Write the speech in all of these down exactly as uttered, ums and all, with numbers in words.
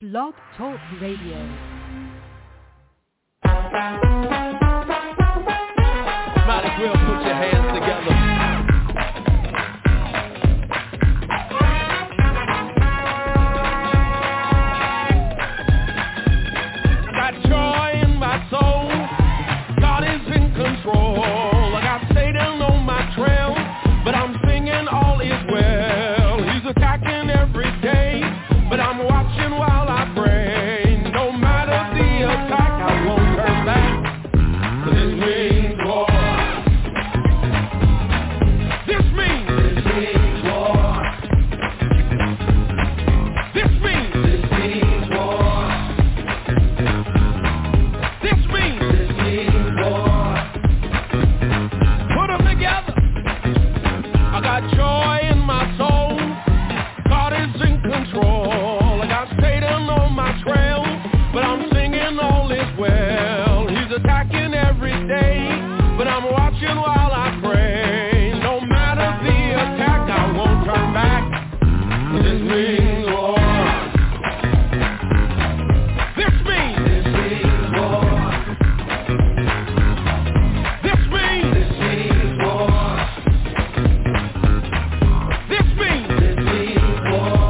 Blog Talk Radio. Might as well put your hands together. I got joy in my soul. God is in control. I got Satan on my trail, but I'm singing all is well. He's attacking every day, but I'm watching while I pray. No matter the attack, I won't turn back. This means war. This means This means war. This means This means war. This means This means war. Put them together. I got joy in my soul. God is in control. I got Satan on my trail, but I'm singing all is well. He's attacking every day, but I'm watching while I pray. No matter the attack, I won't turn back. This means war. This means This means war. This means This means war. This means This means war.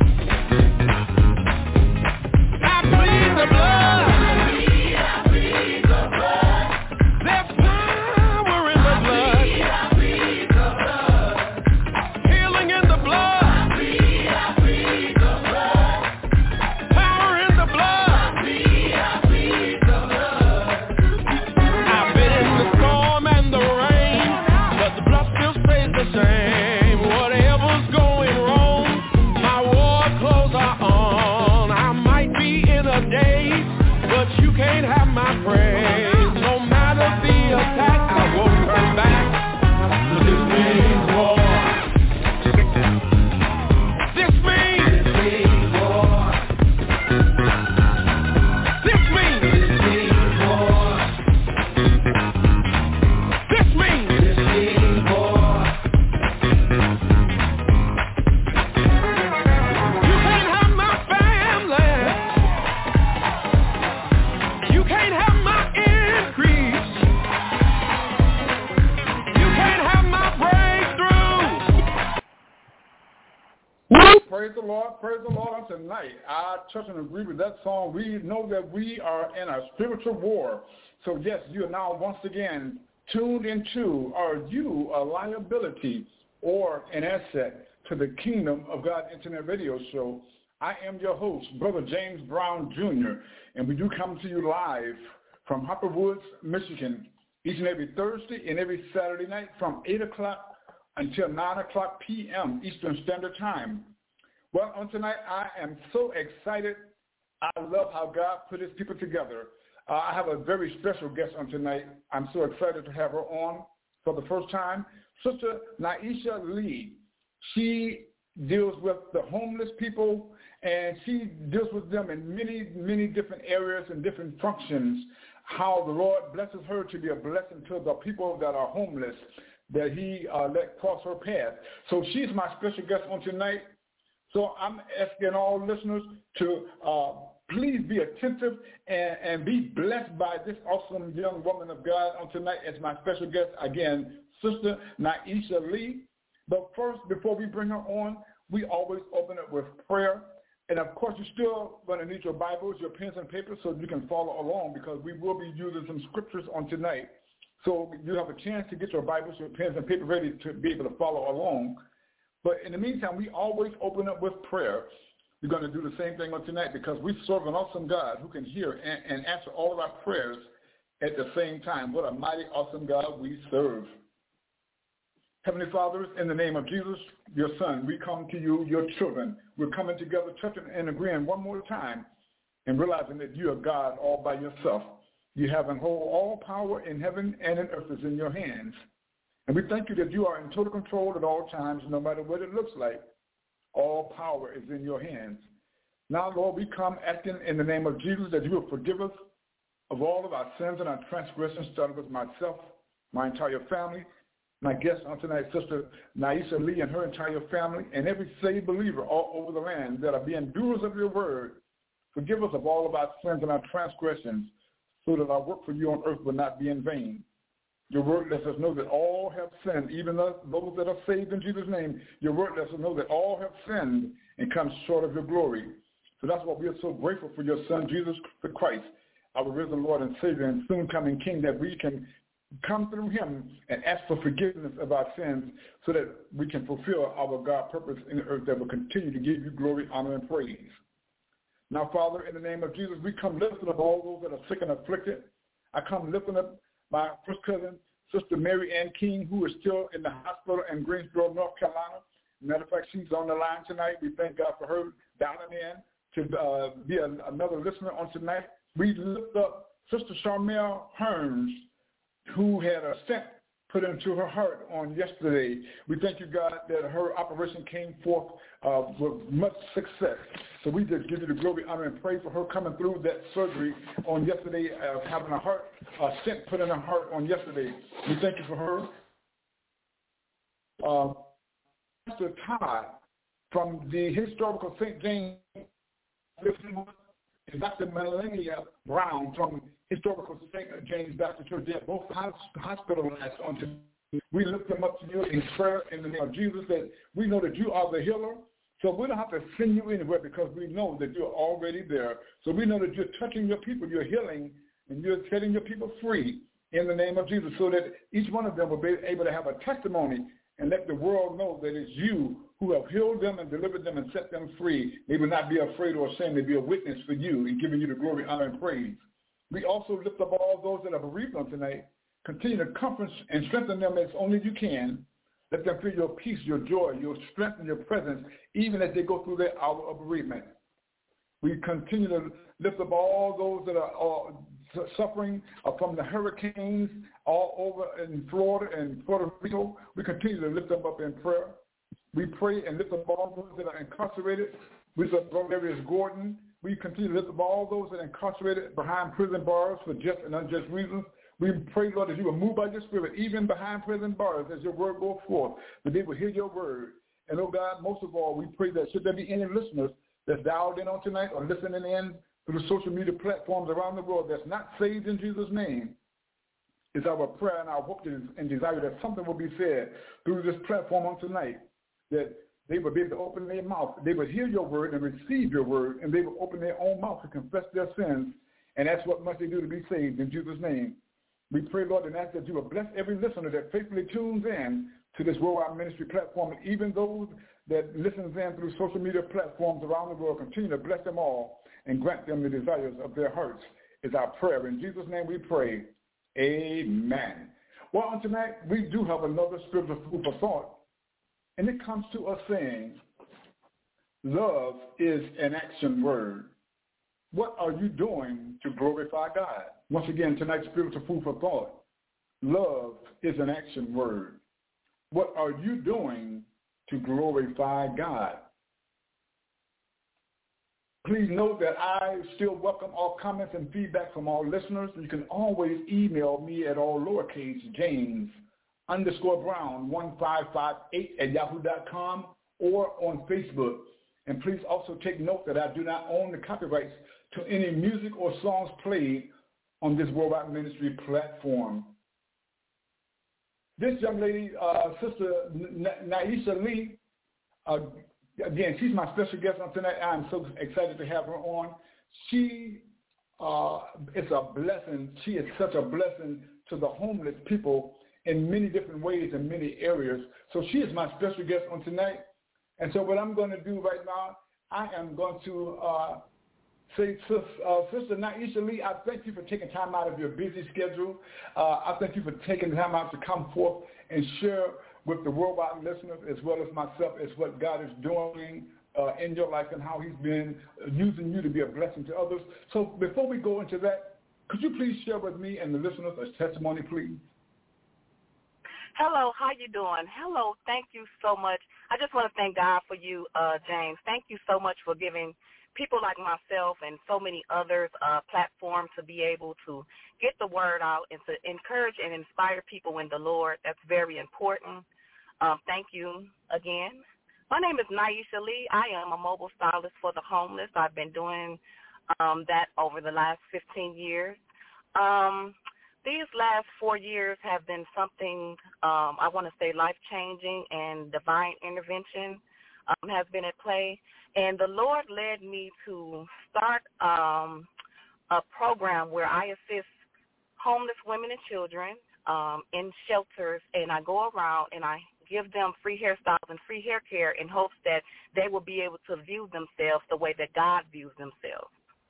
I bleed the blood. I bleed the blood. There's power in the blood. I bleed the blood. Healing in the blood. I bleed, I bleed the blood. Power in the blood. I bleed, I bleed the blood. I've been in the storm and the rain, but the blood still stays the same. Whatever's going wrong, my war clothes are on. I might be in a daze, but you can't have my praise. No matter the attack, I won't turn back. This means war. This means This means war. This means This means war. This means This means war. You can't have my family. You can't have my increase. You can't have my breakthrough. Praise the Lord, praise the Lord on tonight. I touch and agree with that song. We know that we are in a spiritual war. So yes, you are now once again tuned into, are you a liability or an asset to the Kingdom of God Internet Radio Show? I am your host, Brother James Brown Junior, and we do come to you live from Harper Woods, Michigan, each and every Thursday and every Saturday night from eight o'clock until nine o'clock p.m. Eastern Standard Time. Well, on tonight, I am so excited. I love how God put his people together. Uh, I have a very special guest on tonight. I'm so excited to have her on for the first time. Sister Naisha Lee. She deals with the homeless people, and she deals with them in many, many different areas and different functions, how the Lord blesses her to be a blessing to the people that are homeless, that he uh, let cross her path. So she's my special guest on tonight. So I'm asking all listeners to uh, please be attentive and, and be blessed by this awesome young woman of God on tonight as my special guest, again, Sister Naisha Lee. But first, before we bring her on, we always open it with prayer. And, of course, you're still going to need your Bibles, your pens and papers so you can follow along because we will be using some scriptures on tonight. So you have a chance to get your Bibles, your pens and paper ready to be able to follow along. But in the meantime, we always open up with prayer. We're going to do the same thing on tonight because we serve an awesome God who can hear and, and answer all of our prayers at the same time. What a mighty, awesome God we serve. Heavenly Father, in the name of Jesus, your Son, we come to you, your children. We're coming together, touching and agreeing one more time and realizing that you are God all by yourself. You have and hold all power in heaven and in earth is in your hands. And we thank you that you are in total control at all times, no matter what it looks like. All power is in your hands. Now, Lord, we come asking in the name of Jesus that you will forgive us of all of our sins and our transgressions, starting with myself, my entire family, my guest on tonight, Sister Naisha Lee and her entire family, and every saved believer all over the land that are being doers of your word Forgive us of all of our sins and our transgressions, so that our work for you on earth will not be in vain. Your word lets us know that all have sinned, even those that are saved in Jesus' name. Your word lets us know that all have sinned and come short of your glory. So that's why we are so grateful for your Son, Jesus Christ, our risen Lord and Savior and soon coming King, that we can come through him and ask for forgiveness of our sins so that we can fulfill our God purpose in the earth that will continue to give you glory, honor, and praise. Now, Father, in the name of Jesus, we come lifting up all those that are sick and afflicted. I come lifting up my first cousin, Sister Mary Ann King, who is still in the hospital in Greensboro, North Carolina. Matter of fact, she's on the line tonight. We thank God for her dialing in to uh, be a, another listener on tonight. We lift up Sister Charmel Hearns, who had a stent put into her heart on yesterday. We thank you, God, that her operation came forth uh, with much success. So we just give you the glory, honor, and praise for her coming through that surgery on yesterday, uh, having a heart uh, stent put in her heart on yesterday. We thank you for her. Uh, Pastor Todd from the historical Saint James, and Doctor Melania Brown from historical Saint James Baptist Church, they're both hospitalized on today. We lift them up to you in prayer in the name of Jesus, that we know that you are the healer. So we don't have to send you anywhere because we know that you're already there. So we know that you're touching your people, you're healing, and you're setting your people free in the name of Jesus, so that each one of them will be able to have a testimony and let the world know that it's you who have healed them and delivered them and set them free. They will not be afraid or ashamed. They be a witness for you in giving you the glory, honor, and praise. We also lift up all those that are bereaved on tonight. Continue to comfort and strengthen them as only you can. Let them feel your peace, your joy, your strength, and your presence, even as they go through their hour of bereavement. We continue to lift up all those that are all suffering from the hurricanes all over in Florida and Puerto Rico. We continue to lift them up in prayer. We pray and lift up all those that are incarcerated. We lift up Darius Gordon. We continue to lift up all those that are incarcerated behind prison bars for just and unjust reasons. We pray, Lord, that you will move by your Spirit, even behind prison bars, as your word goes forth, that they will hear your word. And, oh God, most of all, we pray that should there be any listeners that's dialed in on tonight or listening in through the social media platforms around the world that's not saved in Jesus' name, it's our prayer and our hope and desire that something will be said through this platform on tonight, that they will be able to open their mouth. They will hear your word and receive your word, and they will open their own mouth to confess their sins, and that's what must they do to be saved in Jesus' name. We pray, Lord, and ask that you will bless every listener that faithfully tunes in to this Worldwide Ministry platform, and even those that listens in through social media platforms around the world. Continue to bless them all and grant them the desires of their hearts is our prayer. In Jesus' name we pray. Amen. Well, on tonight, we do have another spiritual food for thought, and it comes to us saying, love is an action word. What are you doing to glorify God? Once again, tonight's spiritual food for thought. Love is an action word. What are you doing to glorify God? Please note that I still welcome all comments and feedback from all listeners. You can always email me at all lowercase James underscore Brown one five five eight at yahoo dot com or on Facebook. And please also take note that I do not own the copyrights to any music or songs played on this Worldwide Ministry platform. This young lady, uh, Sister Naisha Lee, uh, again, she's my special guest on tonight. I'm so excited to have her on. She uh, is a blessing. She is such a blessing to the homeless people in many different ways in many areas. So she is my special guest on tonight. And so what I'm going to do right now, I am going to uh, say, uh, Sister Naisha Lee, I thank you for taking time out of your busy schedule. Uh, I thank you for taking time out to come forth and share with the worldwide listeners as well as myself as what God is doing uh, in your life and how he's been using you to be a blessing to others. So before we go into that, could you please share with me and the listeners a testimony, please? Hello, how you doing? Hello, thank you so much. I just want to thank God for you, uh, James. Thank you so much for giving people like myself and so many others a platform to be able to get the word out and to encourage and inspire people in the Lord. That's very important. Um, thank you again. My name is Naisha Lee. I am a mobile stylist for the homeless. I've been doing um, that over the last fifteen years. Um, these last four years have been something, um, I want to say, life-changing, and divine intervention um, has been at play. And the Lord led me to start um, a program where I assist homeless women and children um, in shelters, and I go around and I give them free hairstyles and free hair care in hopes that they will be able to view themselves the way that God views themselves.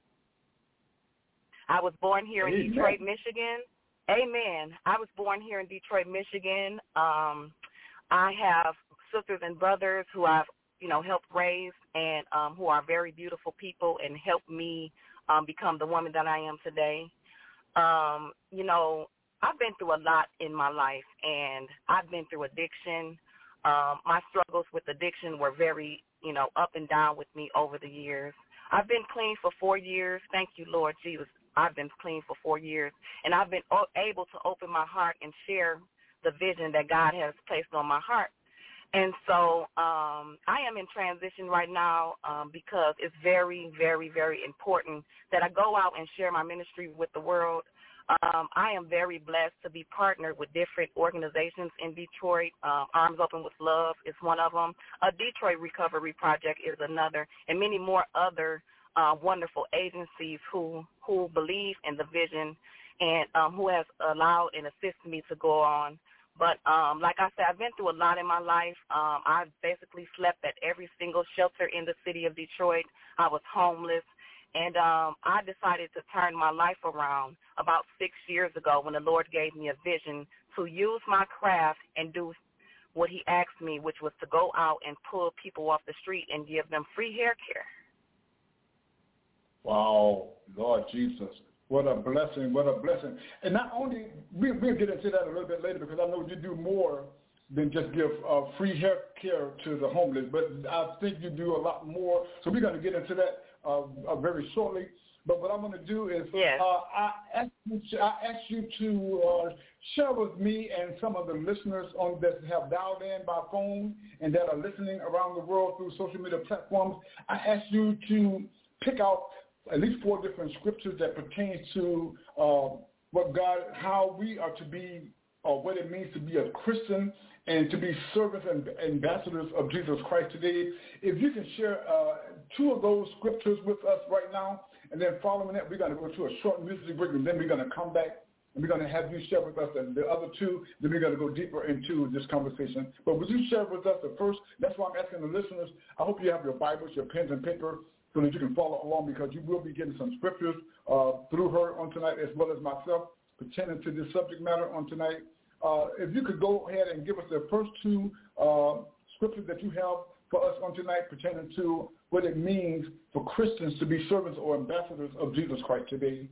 I was born here in Amen. Detroit, Michigan. Amen. I was born here in Detroit, Michigan. Um, I have sisters and brothers who I've, you know, helped raise and um, who are very beautiful people and helped me um, become the woman that I am today. Um, you know, I've been through a lot in my life, and I've been through addiction. Um, my struggles with addiction were very, you know, up and down with me over the years. I've been clean for four years. Thank you, Lord Jesus. I've been clean for four years, and I've been able to open my heart and share the vision that God has placed on my heart. And so um, I am in transition right now um, because it's very, very, very important that I go out and share my ministry with the world. Um, I am very blessed to be partnered with different organizations in Detroit. Um, Arms Open with Love is one of them. A Detroit Recovery Project is another, and many more other uh, wonderful agencies who, who believe in the vision and um, who has allowed and assisted me to go on. But um, like I said, I've been through a lot in my life. Um, I've basically slept at every single shelter in the city of Detroit. I was homeless. And um, I decided to turn my life around about six years ago when the Lord gave me a vision to use my craft and do what he asked me, which was to go out and pull people off the street and give them free hair care. Wow, Lord Jesus. What a blessing, what a blessing. And not only, we, we'll get into that a little bit later because I know you do more than just give uh, free hair care to the homeless, but I think you do a lot more. So we're going to get into that uh, uh, very shortly. But what I'm going to do is yes. uh, I, ask you to, I ask you to uh, share with me and some of the listeners on that have dialed in by phone and that are listening around the world through social media platforms. I ask you to pick out at least four different scriptures that pertain to uh, what God, how we are to be, or what it means to be a Christian and to be servants and ambassadors of Jesus Christ today. If you can share uh, two of those scriptures with us right now, and then following that, we're going to go to a short music break, and then we're going to come back, and we're going to have you share with us the, the other two, then we're going to go deeper into this conversation. But would you share with us the first? That's why I'm asking the listeners. I hope you have your Bibles, your pens and paper, so that you can follow along, because you will be getting some scriptures uh, through her on tonight, as well as myself, pertaining to this subject matter on tonight. Uh, if you could go ahead and give us the first two uh, scriptures that you have for us on tonight, pertaining to what it means for Christians to be servants or ambassadors of Jesus Christ today.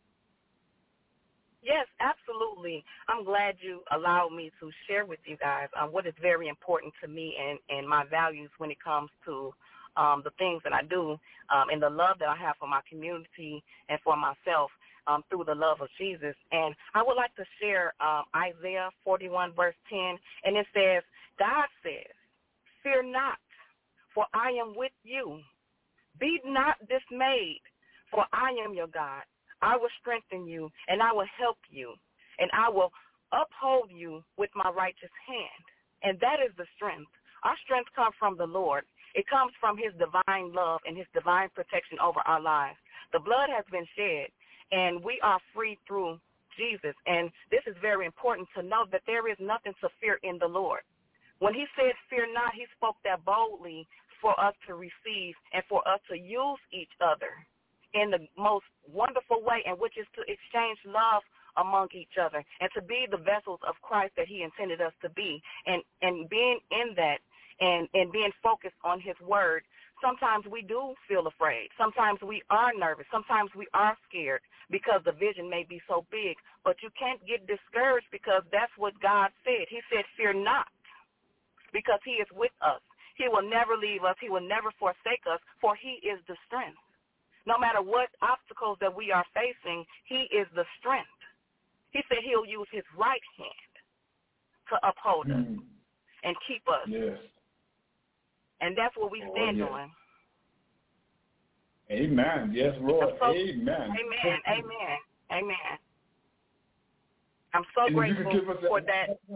Yes, absolutely. I'm glad you allowed me to share with you guys um, what is very important to me and, and my values when it comes to um, the things that I do um, and the love that I have for my community and for myself um, through the love of Jesus. And I would like to share um, Isaiah forty-one, verse ten, and it says, God says, fear not, for I am with you. Be not dismayed, for I am your God. I will strengthen you, and I will help you, and I will uphold you with my righteous hand. And that is the strength. Our strength comes from the Lord. It comes from his divine love and his divine protection over our lives. The blood has been shed, and we are free through Jesus. And this is very important to know that there is nothing to fear in the Lord. When he said fear not, he spoke that boldly for us to receive and for us to use each other in the most wonderful way, and which is to exchange love among each other and to be the vessels of Christ that he intended us to be. And, and being in that and, and being focused on his word, sometimes we do feel afraid. Sometimes we are nervous. Sometimes we are scared because the vision may be so big. But you can't get discouraged, because that's what God said. He said, fear not, because he is with us. He will never leave us. He will never forsake us, for he is the strength. No matter what obstacles that we are facing, he is the strength. He said he'll use his right hand to uphold mm. us and keep us. Yes. And that's what we stand oh, yes. on. Amen. Yes, Lord. So, amen. Amen. Amen. Amen. I'm so and grateful for that. that.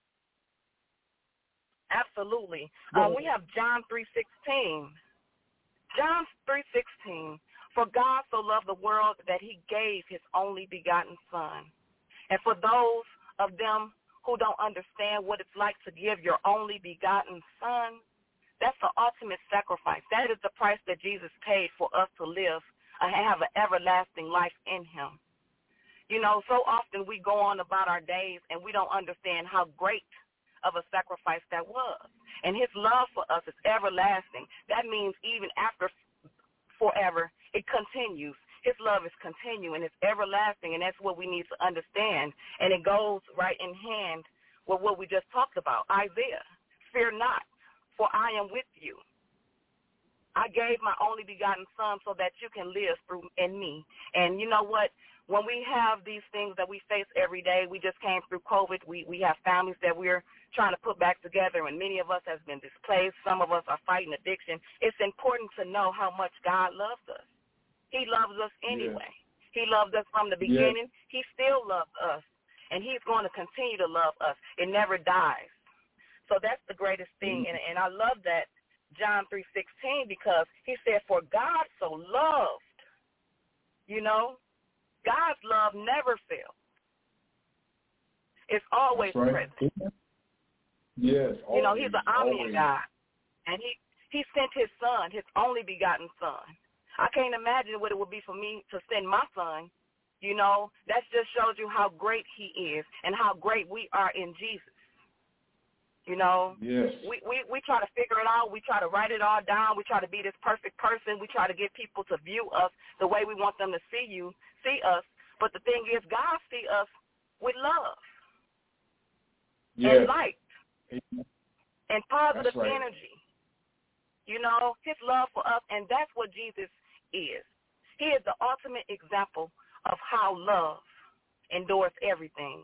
Absolutely. Um, we have John three sixteen. John three sixteen. For God so loved the world that he gave his only begotten Son. And for those of them who don't understand what it's like to give your only begotten Son, that's the ultimate sacrifice. That is the price that Jesus paid for us to live and have an everlasting life in him. You know, so often we go on about our days and we don't understand how great of a sacrifice that was. And his love for us is everlasting. That means even after forever, it continues. His love is continuing. It's everlasting, and that's what we need to understand. And it goes right in hand with what we just talked about. Isaiah, fear not, for I am with you. I gave my only begotten Son so that you can live through in me. And you know what? When we have these things that we face every day, we just came through COVID. We we have families that we're trying to put back together, and many of us have been displaced. Some of us are fighting addiction. It's important to know how much God loves us. He loves us anyway. Yeah. He loved us from the beginning. Yeah. He still loves us, and he's going to continue to love us. It never dies. So that's the greatest thing, and, and I love that John three sixteen, because he said, for God so loved, you know, God's love never fails. It's always right. present. Yes. Always, you know, he's an omniscient God, and he, he sent his Son, his only begotten Son. I can't imagine what it would be for me to send my Son. You know, that just shows you how great he is and how great we are in Jesus. You know, yes. we, we, we try to figure it out. We try to write it all down. We try to be this perfect person. We try to get people to view us the way we want them to see you, see us. But the thing is, God sees us with love yes. and light Amen. and positive right. energy. You know, his love for us, and that's what Jesus is. He is the ultimate example of how love endures everything.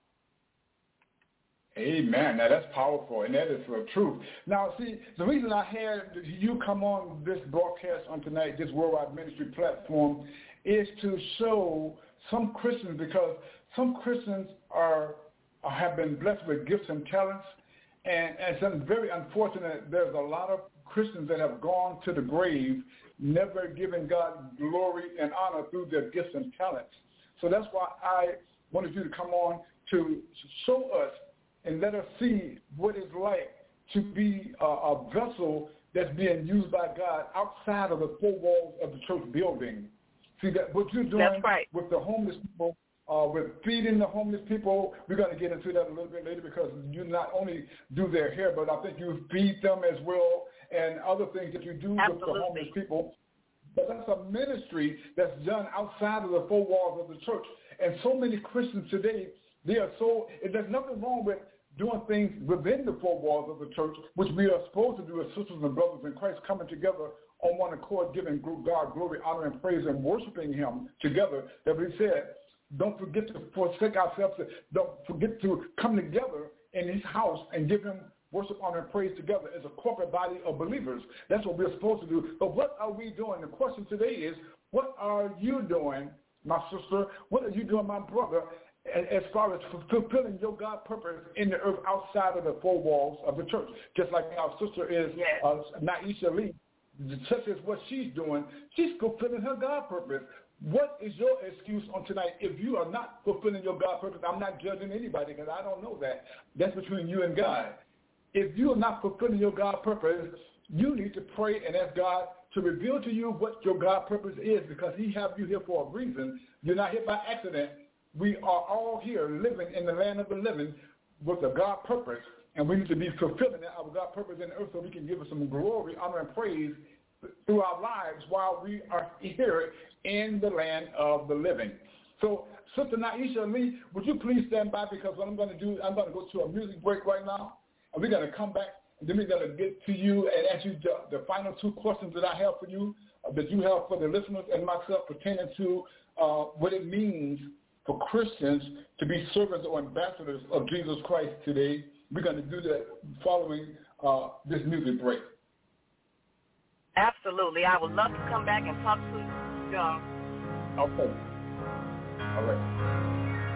Amen. Now, that's powerful, and that is the truth. Now, see, the reason I had you come on this broadcast on tonight, this Worldwide Ministry platform, is to show some Christians, because some Christians are have been blessed with gifts and talents, and, and it's very unfortunate. There's a lot of Christians that have gone to the grave, never giving God glory and honor through their gifts and talents. So that's why I wanted you to come on to show us and let us see what it's like to be a, a vessel that's being used by God outside of the four walls of the church building. See, that what you're doing right. with the homeless people, uh, with feeding the homeless people, we're going to get into that a little bit later, because you not only do their hair, but I think you feed them as well, and other things that you do Absolutely. with the homeless people. But that's a ministry that's done outside of the four walls of the church. And so many Christians today, they are so, there's nothing wrong with doing things within the four walls of the church, which we are supposed to do as sisters and brothers in Christ, coming together on one accord, giving God glory, honor, and praise, and worshiping him together. That we said, don't forget to forsake ourselves, don't forget to come together in his house and give him worship, honor, and praise together as a corporate body of believers. That's what we're supposed to do. But what are we doing? The question today is, what are you doing, my sister? What are you doing, my brother, as far as fulfilling your God purpose in the earth outside of the four walls of the church? Just like our sister is, yes. uh, Naisha Lee, such as what she's doing, she's fulfilling her God purpose. What is your excuse on tonight if you are not fulfilling your God purpose? I'm not judging anybody, because I don't know that. That's between you and God. If you are not fulfilling your God purpose, you need to pray and ask God to reveal to you what your God purpose is, because he have you here for a reason. You're not here by accident. We are all here living in the land of the living with a God purpose, and we need to be fulfilling our God purpose in the earth so we can give us some glory, honor, and praise through our lives while we are here in the land of the living. So, Sister Naisha Lee, would you please stand by, because what I'm going to do, I'm going to go to a music break right now, and we're going to come back, and then we're going to get to you and ask you the, the final two questions that I have for you, uh, that you have for the listeners and myself, pertaining to uh, what it means for Christians to be servants or ambassadors of Jesus Christ today. We're going to do that following uh, this music break. Absolutely. I would love to come back and talk to you. John. Okay. All right.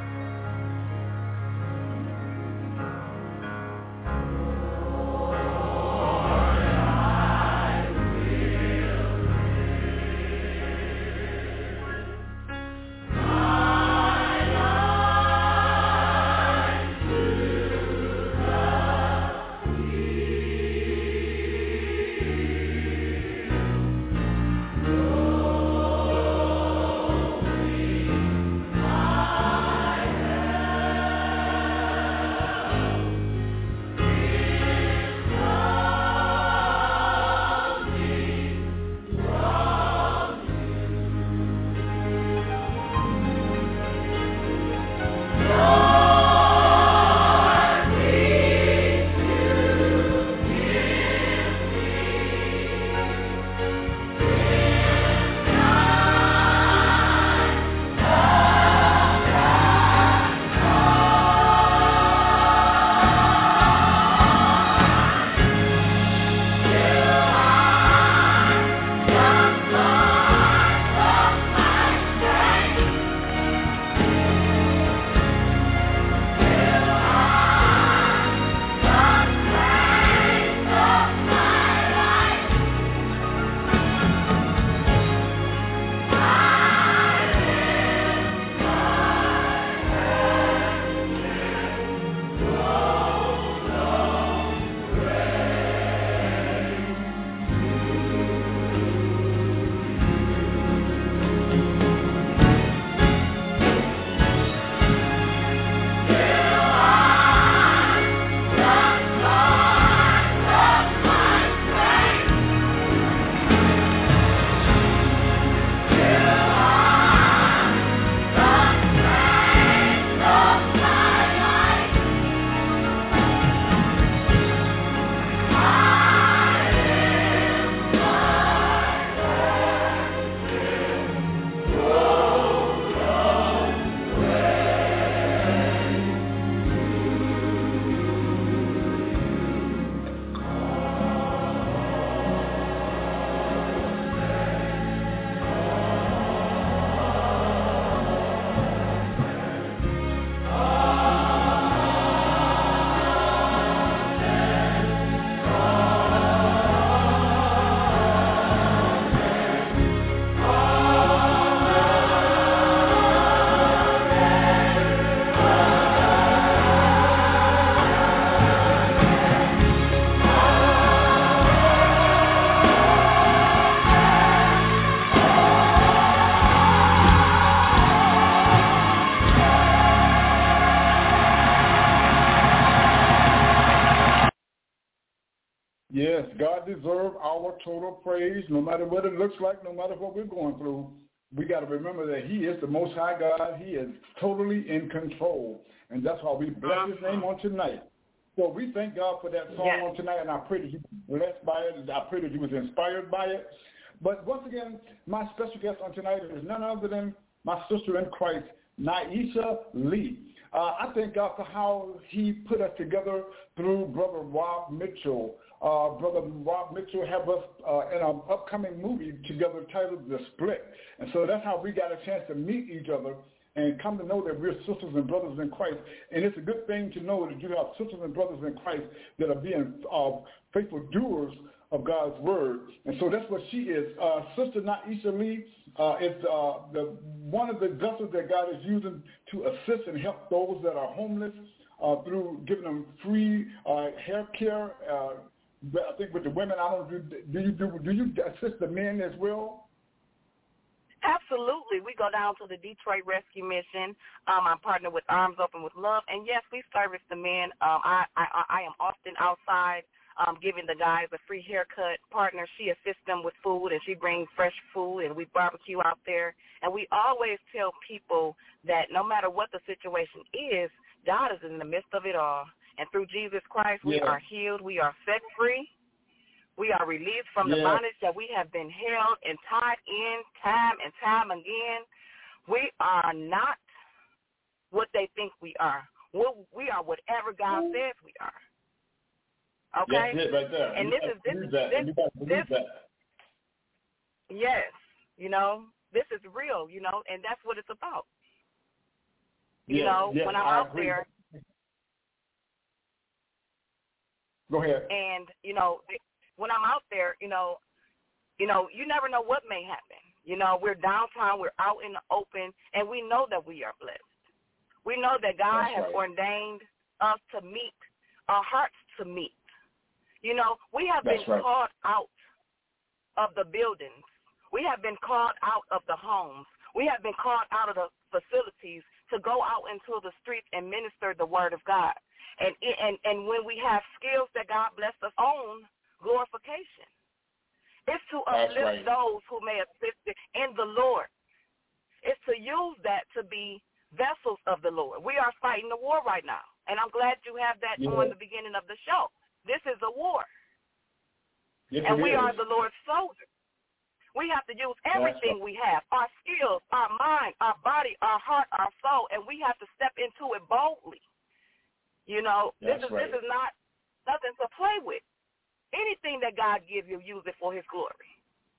Yes, God deserves our total praise, no matter what it looks like, no matter what we're going through. We got to remember that he is the Most High God. He is totally in control, and that's why we bless his name on tonight. So we thank God for that song yes. on tonight, and I pray that you were blessed by it. I pray that you was inspired by it. But once again, my special guest on tonight is none other than my sister in Christ, Naisha Lee. Uh, I thank God for how he put us together through Brother Rob Mitchell. Uh, Brother Rob Mitchell have us uh, in an upcoming movie together titled The Split. And so that's how we got a chance to meet each other and come to know that we're sisters and brothers in Christ. And it's a good thing to know that you have sisters and brothers in Christ that are being uh, faithful doers of God's word. And so that's what she is. Uh, Sister Naisha Lee uh, is uh, the, one of the vessels that God is using to assist and help those that are homeless uh, through giving them free uh, hair care. Uh, I think with the women, I don't do. Do you do? Do you assist the men as well? Absolutely. We go down to the Detroit Rescue Mission. Um, I'm partnered with Arms Open with Love, and yes, we service the men. Um, I, I I am often outside um, giving the guys a free haircut. Partner, she assists them with food, and she brings fresh food, and we barbecue out there. And we always tell people that no matter what the situation is, God is in the midst of it all. And through Jesus Christ, we yeah. are healed. We are set free. We are released from yeah. the bondage that we have been held and tied in time and time again. We are not what they think we are. We are whatever God says we are. Okay? That's it right there. And you this is this, that. this, this, that. Yes, you know, this is real, you know, and that's what it's about. You yes, know, yes, when I'm I out agree. there. Go ahead. And, you know, when I'm out there, you know, you know, you never know what may happen. You know, we're downtown, we're out in the open, and we know that we are blessed. We know that God That's has right. ordained us to meet, our hearts to meet. You know, we have That's been right. called out of the buildings. We have been called out of the homes. We have been called out of the facilities to go out into the streets and minister the word of God. And and and when we have skills that God blessed us on, glorification. It's to That's uplift right. those who may assist in the Lord. It's to use that to be vessels of the Lord. We are fighting the war right now, and I'm glad you have that yeah. on the beginning of the show. This is a war, yes, and we is. are the Lord's soldiers. We have to use everything we have, our skills, our mind, our body, our heart, our soul, and we have to step into it boldly. You know, That's this is right. this is not nothing to play with. Anything that God gives you, use it for his glory.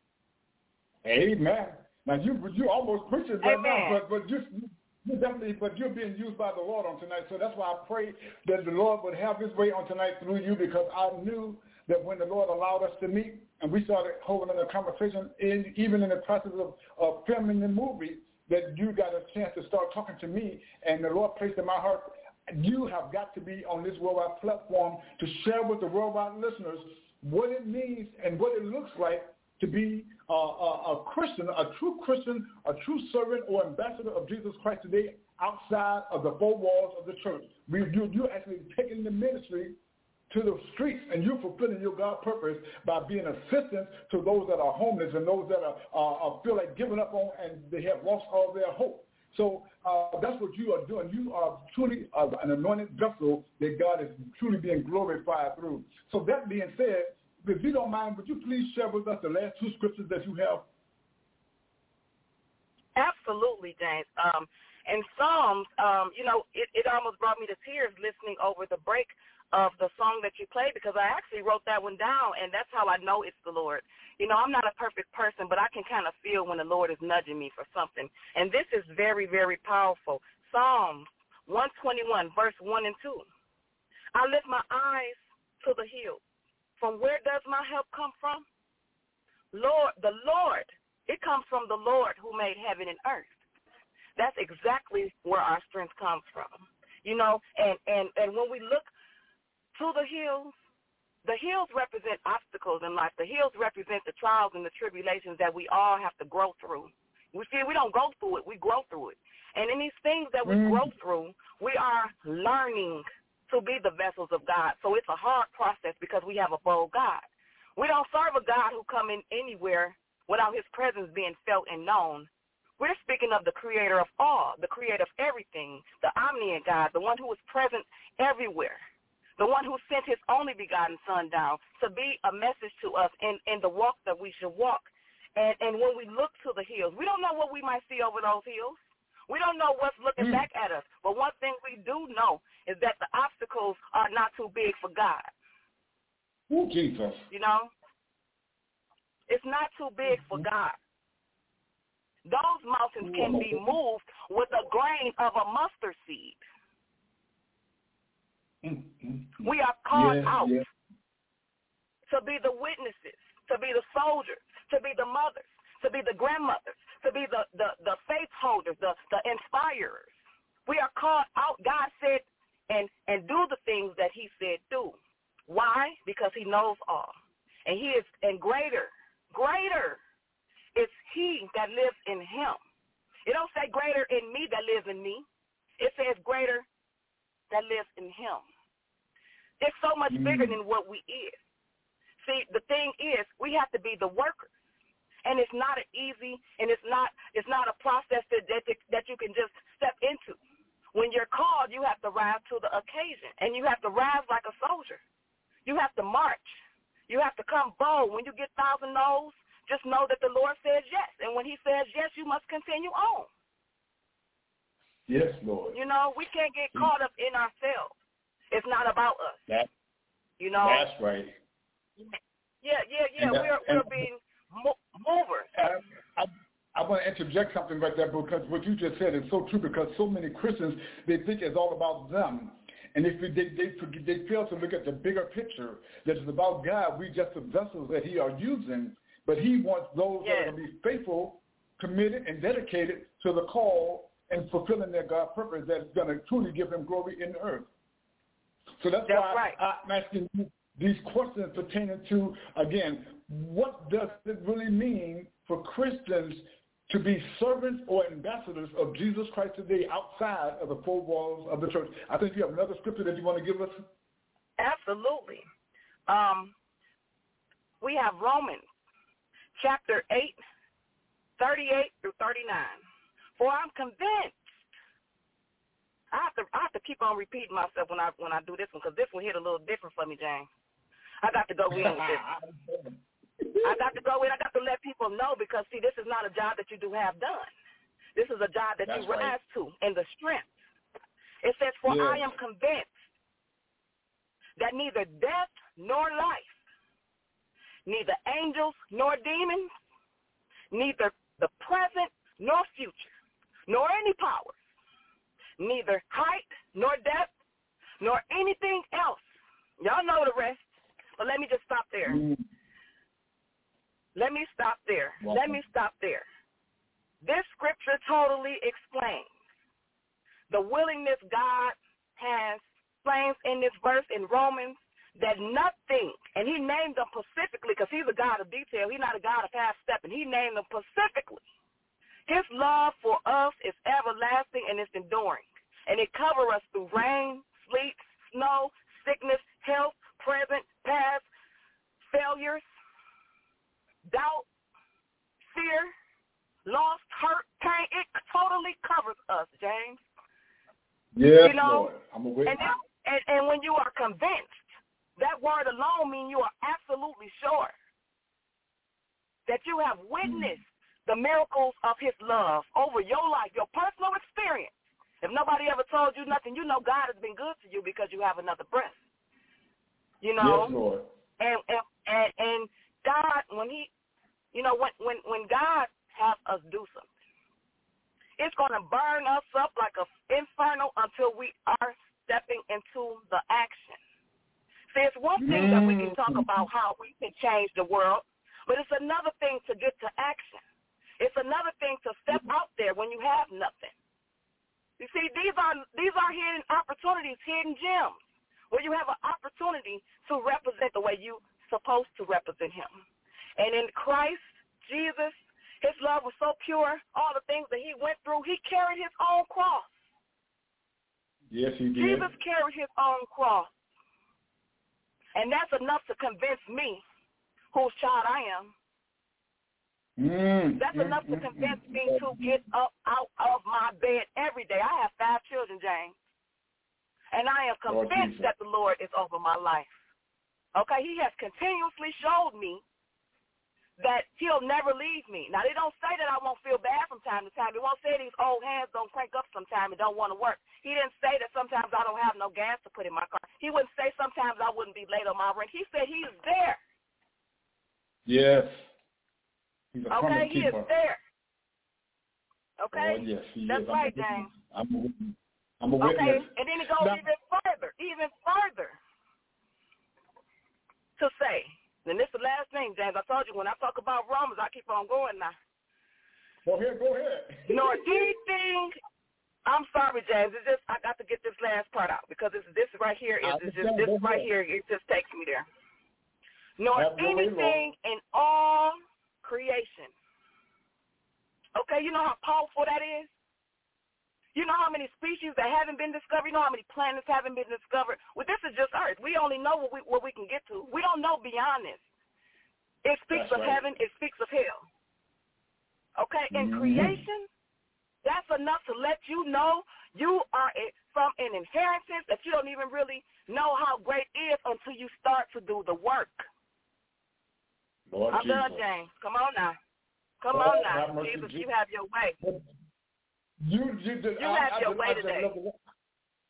Amen. Now you you almost preaching right Amen. now, but but you you definitely but you're being used by the Lord on tonight. So that's why I pray that the Lord would have his way on tonight through you, because I knew that when the Lord allowed us to meet and we started holding a conversation, in, even in the process of, of filming the movie, that you got a chance to start talking to me, and the Lord placed in my heart, you have got to be on this worldwide platform to share with the worldwide listeners what it means and what it looks like to be a, a, a Christian, a true Christian, a true servant or ambassador of Jesus Christ today outside of the four walls of the church. We, you, you're actually taking the ministry to the streets, and you're fulfilling your God purpose by being assistant to those that are homeless and those that are, uh, feel like giving up on and they have lost all their hope. So uh, that's what you are doing. You are truly uh, an anointed vessel that God is truly being glorified through. So that being said, if you don't mind, would you please share with us the last two scriptures that you have? Absolutely, James. Um, in Psalms, um, you know, it, it almost brought me to tears listening over the break of the song that you played, because I actually wrote that one down, and that's how I know it's the Lord. You know, I'm not a perfect person, but I can kind of feel when the Lord is nudging me for something. And this is very, very powerful. Psalms one twenty-one, verse one and two. I lift my eyes to the hills. From where does my help come from? Lord, the Lord, it comes from the Lord who made heaven and earth. That's exactly where our strength comes from. You know, and, and, and when we look to the hills, the hills represent obstacles in life. The hills represent the trials and the tribulations that we all have to grow through. We see, we don't go through it, we grow through it. And in these things that we mm. grow through, we are learning to be the vessels of God. So it's a hard process because we have a bold God. We don't serve a God who come in anywhere without his presence being felt and known. We're speaking of the creator of all, the creator of everything, the omniscient God, the one who is present everywhere, the one who sent his only begotten son down to be a message to us in, in the walk that we should walk. And, and when we look to the hills, we don't know what we might see over those hills. We don't know what's looking mm. back at us. But one thing we do know is that the obstacles are not too big for God. Oh, Jesus. You know? It's not too big for God. Those mountains can be moved with a grain of a mustard seed. Mm-hmm. We are called yes, out yes. to be the witnesses, to be the soldiers, to be the mothers, to be the grandmothers, to be the, the, the faith holders, the, the inspirers. We are called out. God said, and, and do the things that he said do. Why? Because he knows all. And he is, and greater, greater is he that lives in him. It don't say greater in me that lives in me. It says greater that lives in him. It's so much mm. bigger than what we is. See, the thing is, we have to be the workers. And it's not an easy, and it's not it's not a process that, that that you can just step into. When you're called, you have to rise to the occasion, and you have to rise like a soldier. You have to march. You have to come bold. When you get thousand no's, just know that the Lord says yes, and when he says yes, you must continue on. Yes, Lord. You know, we can't get caught up in ourselves. It's not about us. That, you know. That's right. Yeah, yeah, yeah. And we're that, we're being mo- movers. I, I, I want to interject something right there because what you just said is so true because so many Christians, they think it's all about them. And if they, they, they, they fail to look at the bigger picture, that it's about God, we just the vessels that he are using, but he wants those yes. that are going to be faithful, committed, and dedicated to the call and fulfilling their God purpose that's going to truly give him glory in the earth. So that's, that's why right. I'm asking you these questions pertaining to, again, what does it really mean for Christians to be servants or ambassadors of Jesus Christ today outside of the four walls of the church? I think you have another scripture that you want to give us. Absolutely. Um, we have Romans chapter eight, thirty-eight through thirty-nine. For I'm convinced. I have to I have to keep on repeating myself when I when I do this one because this one hit a little different for me, James. I got to go in with this. I got to go in. I got to let people know because, see, this is not a job that you do have done. This is a job that That's you rise right. to in the strength. It says, for yes. I am convinced that neither death nor life, neither angels nor demons, neither the present nor future, nor any powers, neither height nor depth, nor anything else. Y'all know the rest, but let me just stop there. Mm. Let me stop there. Welcome. Let me stop there. This scripture totally explains the willingness God has, explains in this verse in Romans that nothing, and he named them specifically because he's a God of detail. He's not a God of half-stepping. He named them specifically. His love for us is everlasting and it's enduring. And it covers us through rain, sleet, snow, sickness, health, present, past, failures, doubt, fear, loss, hurt, pain. It totally covers us, James. Yes, you know, Lord. I'm aware. And, and, and when you are convinced, that word alone means you are absolutely sure that you have witnessed the miracles of his love over your life, your personal experience. If nobody ever told you nothing, you know God has been good to you because you have another breath. You know? Yes, Lord. And, and, and, and God, when he, you know, when, when, when God has us do something, it's going to burn us up like an inferno until we are stepping into the action. See, it's one thing that we can talk about how we can change the world, but it's another thing to get to action. It's another thing to step out there when you have nothing. You see, these are these are hidden opportunities, hidden gems, where you have an opportunity to represent the way you're supposed to represent him. And in Christ, Jesus, his love was so pure, all the things that he went through, he carried his own cross. Yes, he did. Jesus carried his own cross. And that's enough to convince me whose child I am. Mm, that's mm, enough mm, to convince mm, me to get up out of my bed every day. I have five children, James. And I am convinced that the Lord is over my life. Okay, he has continuously showed me that he'll never leave me. Now, they don't say that I won't feel bad from time to time. They won't say these old hands don't crank up sometime and don't want to work. He didn't say that sometimes I don't have no gas to put in my car. He wouldn't say sometimes I wouldn't be late on my rent. He said he's there. Yes. He's a okay, he keeper. is there. Okay? Oh, yes, he That's is. right, I'm James. I'm a witness. I'm a witness. Okay, and then he goes now, even further, even further to say, and this is the last thing, James. I told you when I talk about Romans, I keep on going now. Go ahead, go ahead. Nor anything. I'm sorry, James. It's just I got to get this last part out because it's, this right here is it's just this right here. It just takes me there. Nor anything in all creation. Okay, you know how powerful that is? You know how many species that haven't been discovered? You know how many planets haven't been discovered? Well, this is just Earth. We only know what we what we can get to. We don't know beyond this. It speaks That's of right. heaven. It speaks of hell. Okay, in mm-hmm. creation, that's enough to let you know you are a, from an inheritance that you don't even really know how great it is until you start to do the work. Lord I'm Jesus. done, James. Come on now. Come Lord, on now. Jesus, you have your way. You, you, did, you I, have I, your I, way I today. Love the,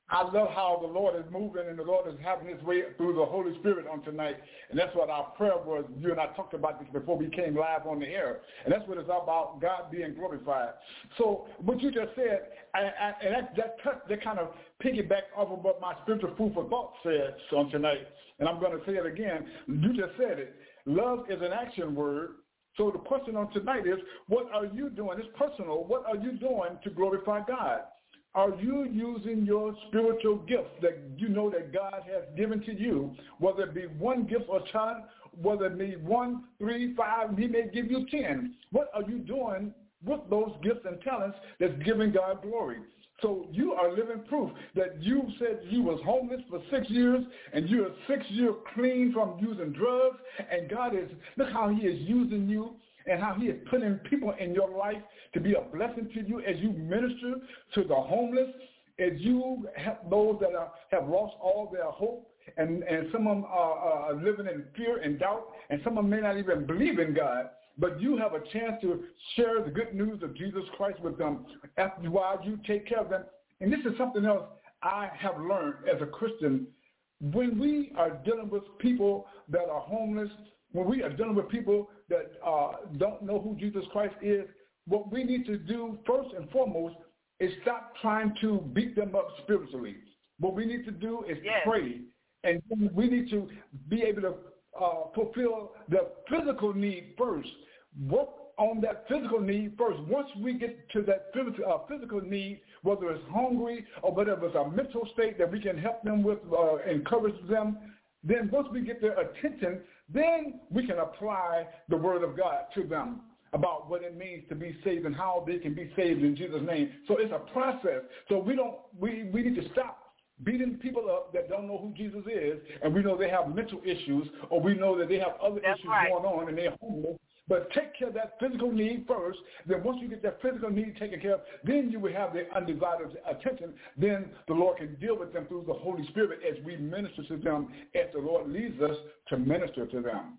I love how the Lord is moving and the Lord is having his way through the Holy Spirit on tonight. And that's what our prayer was. You and I talked about this before we came live on the air. And that's what it's about, God being glorified. So what you just said, I, I, and that, that, cut, that kind of piggyback off of what my spiritual food for thought said on tonight. And I'm going to say it again. You just said it. Love is an action word. So the question on tonight is, what are you doing? It's personal. What are you doing to glorify God? Are you using your spiritual gifts that you know that God has given to you, whether it be one gift or talent, whether it be one, three, five, he may give you ten. What are you doing with those gifts and talents that's giving God glory? So you are living proof that you said you was homeless for six years and you're six years clean from using drugs, and God is, look how he is using you and how he is putting people in your life to be a blessing to you as you minister to the homeless, as you help those that are, have lost all their hope, and, and some of them are, are living in fear and doubt, and some of them may not even believe in God, but you have a chance to share the good news of Jesus Christ with them after while you take care of them. And this is something else I have learned as a Christian. When we are dealing with people that are homeless, when we are dealing with people that uh, don't know who Jesus Christ is, what we need to do first and foremost is stop trying to beat them up spiritually. What we need to do is yes. pray, and we need to be able to uh, fulfill the physical need first. Work on that physical need first. Once we get to that physical, uh, physical need, whether it's hungry or whatever it's a mental state that we can help them with, uh, encourage them, then once we get their attention, then we can apply the word of God to them about what it means to be saved and how they can be saved in Jesus' name. So it's a process. So we don't we, we need to stop beating people up that don't know who Jesus is, and we know they have mental issues, or we know that they have other That's issues right. going on and they're homeless. But take care of that physical need first. Then once you get that physical need taken care of, then you will have their undivided attention. Then the Lord can deal with them through the Holy Spirit as we minister to them, as the Lord leads us to minister to them.